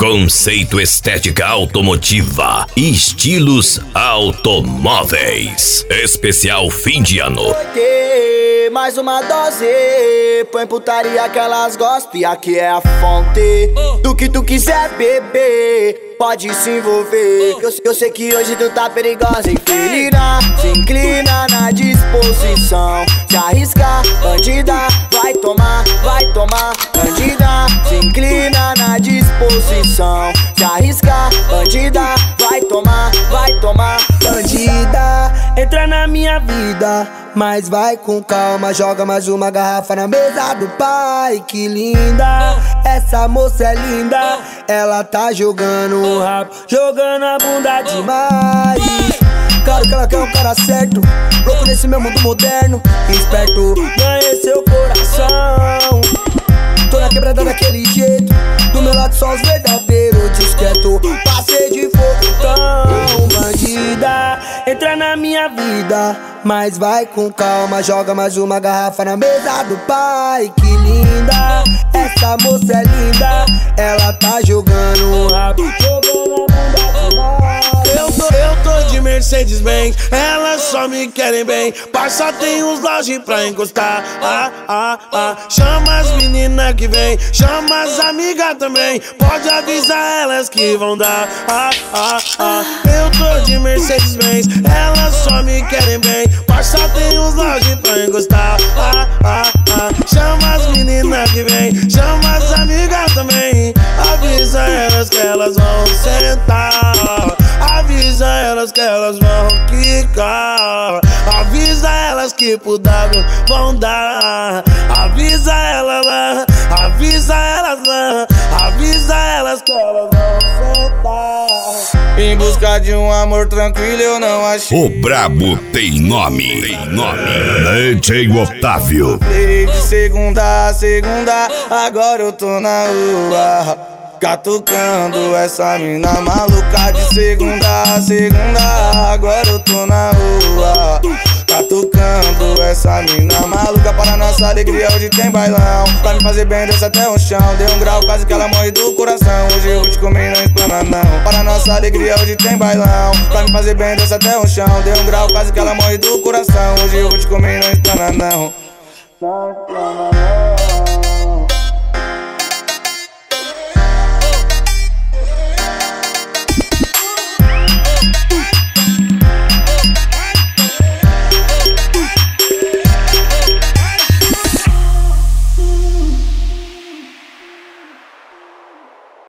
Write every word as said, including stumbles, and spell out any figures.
Conceito estética automotiva e estilos automóveis. Especial fim de ano. Mais uma dose, põe putaria que elas gostam e aqui é a fonte do que tu quiser beber. Pode se envolver, eu, eu sei que hoje tu tá perigosa, infelina. Se inclina na disposição, se arriscar, bandida, vai tomar, vai tomar, bandida. Se inclina na disposição, se arriscar, bandida, vai tomar, vai tomar, bandida. Entra na minha vida, mas vai com calma, joga mais uma garrafa na mesa do pai. Que linda, essa moça é linda, ela tá jogando o rabo, jogando a bunda demais. Claro que ela quer um cara certo, louco nesse meu mundo moderno, esperto, ganhei seu coração. Tô na quebrada daquele jeito, do meu lado só os verdadeiros, discreto, passei de fogo tão bandida. Entra na minha vida, mas vai com calma, joga mais uma garrafa na mesa do pai. Que linda, essa moça é linda, ela tá jogando o rabo, jogando a bunda demais. Eu tô, eu tô de Mercedes-Benz, elas só me querem bem. Parça tem uns lojas pra encostar. Ah, ah, ah. Chama as meninas que vem, chama as amigas também. Pode avisar elas que vão dar. Ah, ah, ah. Eu tô de Mercedes-Benz, elas só me querem bem. Parça tem uns lojas pra encostar. Ah, ah, ah. Chama as meninas que vem, chama as amigas também. Avisa elas que elas vão sentar. Avisa elas que elas vão quicar. Avisa elas que pro W vão dar. Avisa elas lá, avisa elas lá, avisa elas que elas vão sentar. Em busca de um amor tranquilo eu não achei. O brabo tem nome, tem nome. D J Otávio. De segunda a segunda, agora eu tô na rua, catucando essa mina maluca. De segunda a segunda, agora eu tô na rua, catucando essa mina maluca. Para nossa alegria hoje tem bailão, pra me fazer bem desce até o chão. Dei um grau quase que ela morre do coração, hoje eu vou te comer e não explana não. Para nossa alegria hoje tem bailão, pra me fazer bem desce até o chão. Dei um grau quase que ela morre do coração, hoje eu vou te comer e não explana não. Não explana não.